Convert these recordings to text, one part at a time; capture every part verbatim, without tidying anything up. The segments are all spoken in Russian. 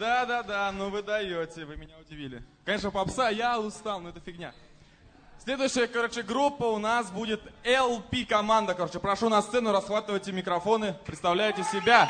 Да-да-да, ну вы даете, вы меня удивили. Конечно, попса, я устал, но это фигня. Следующая, короче, группа у нас будет эл пи команда, короче. Прошу на сцену, расхватывайте микрофоны, представляйте себя.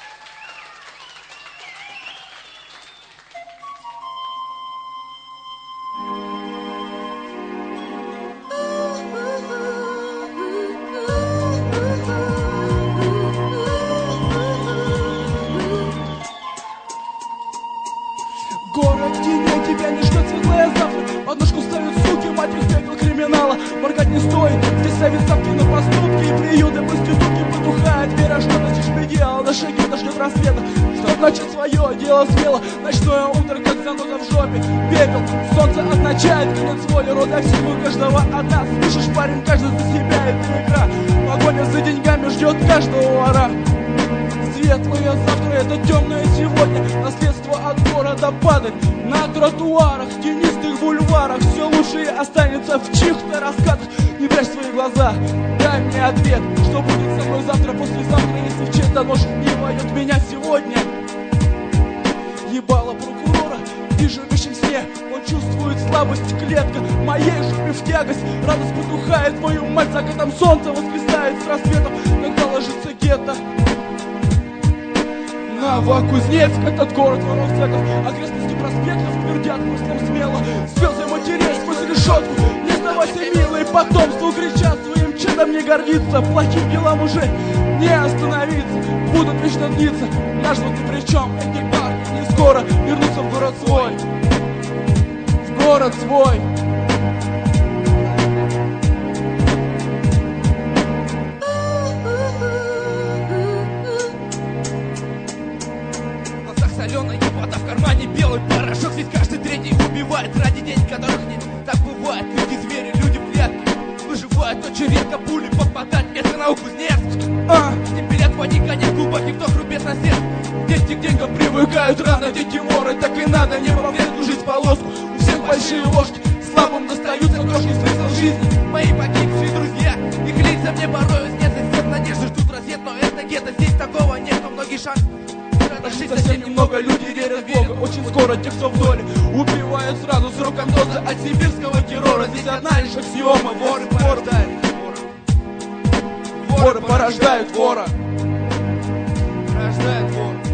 Город теней, тебя не ждет светлое завтра. Подножку ставят суки, мать их пепел криминала. Моргать не стоит, здесь ставят ставки на поступки. И приюты проститутки потухает вера, что значит предел. На шаге дождет рассвета, что значит свое дело смело. Ночное утро, как заноза в жопе. Пепел, солнце означает конец воли. Рода всего каждого от нас. Слышишь, парень, каждый за себя, это игра. Погоня за деньгами ждет каждого вора. Светлое завтра, это темное сегодня. Наследство от города падает на тротуарах, тенистых бульварах. Все лучшее останется в чьих-то рассказах. Не прячь свои глаза, дай мне ответ. Что будет со мной завтра, послезавтра, если в чей-то нож не воет меня сегодня? Ебало прокурора, вижу в вещем сне. Он чувствует слабость, клетка моей жопе в тягость. Радость потухает, твою мать, закатом солнца воскресает с рассветом, когда ложится гетто. Новокузнецк, этот город воров цехов. Окрестности проспектов твердят мыслям смело. Слезы матерей сквозь решетку. Не сдавайся, милый, потомству кричат своим чадом не гордиться. Плохим делам уже не остановиться, будут вечно длиться. Наш вот ни при чем, эти парни не скоро вернутся в город свой. В город свой. Соленая вода, в кармане белый порошок. Ведь каждый третий убивает ради денег, которых нет. Так бывает, люди звери, люди в клетке. Выживают очень редко, пули попадать. Это науку Кузнецк. А, темперят води, гонят глубокий вдох, рубят на сердце. Дети к деньгам привыкают рано. Дети воры, так и надо, не во вред жить полоску. У всех большие ложки, слабым достаются крошки. Смысл жизни, мои погибшие друзья. Их лица мне порой снятся, свет надежды ждут рассвет. Но это где-то здесь такого нет, но многие шансы. Совсем немного людей верят в Бога. Очень скоро тех, кто в доле, убивают сразу сроком дозы от сибирского террора. Здесь одна лишь аксиома: воры порождают вора. Воры порождают вора. Порождают вора.